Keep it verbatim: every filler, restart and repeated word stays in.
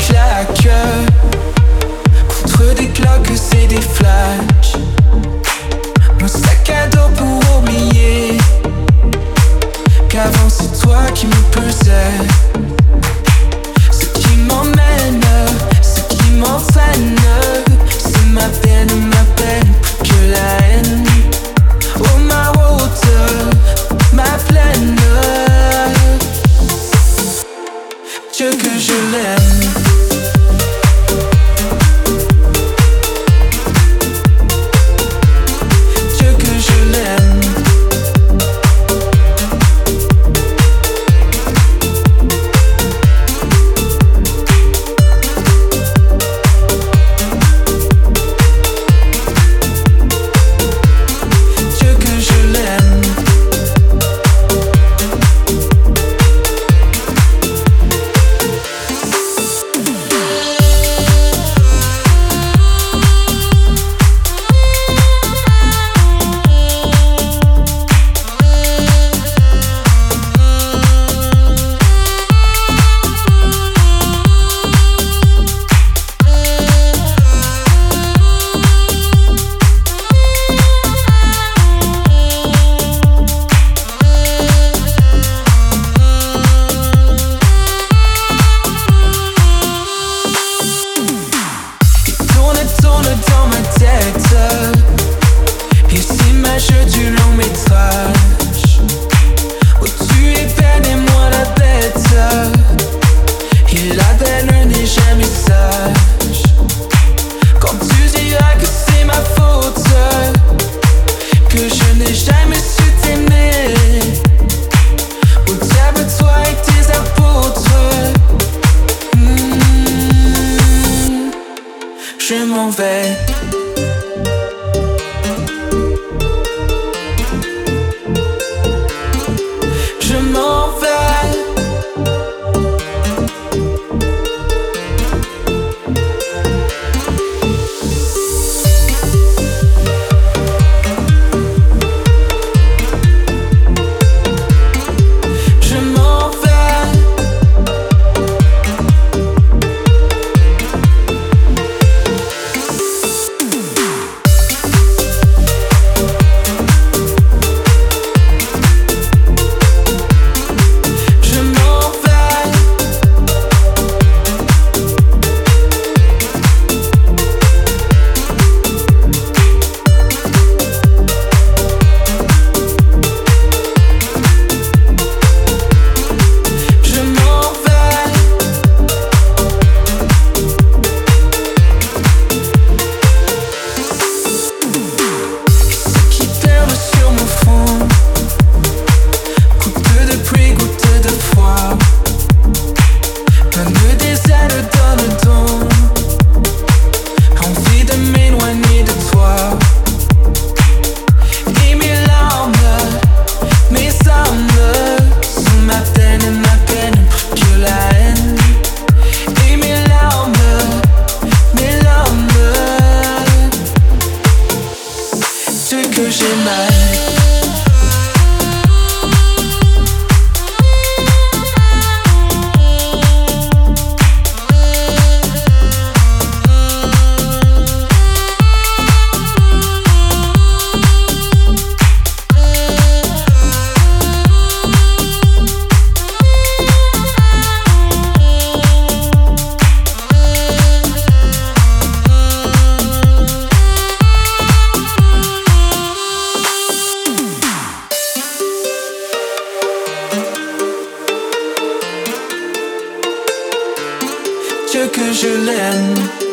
claques, contre des cloques et des flashs. Mon sac à dos pour oublier qu'avant c'est toi qui me pesais. Ce qui m'emmène, ce qui m'entraîne, c'est ma peine, ma peine, plus que la haine. Oh ma route, ma plaine, Dieu que je l'aime. Dieu que je l'aime. Je m'en vais. Je m'en vais. Que j'ai mal. Dieu que je l'aime.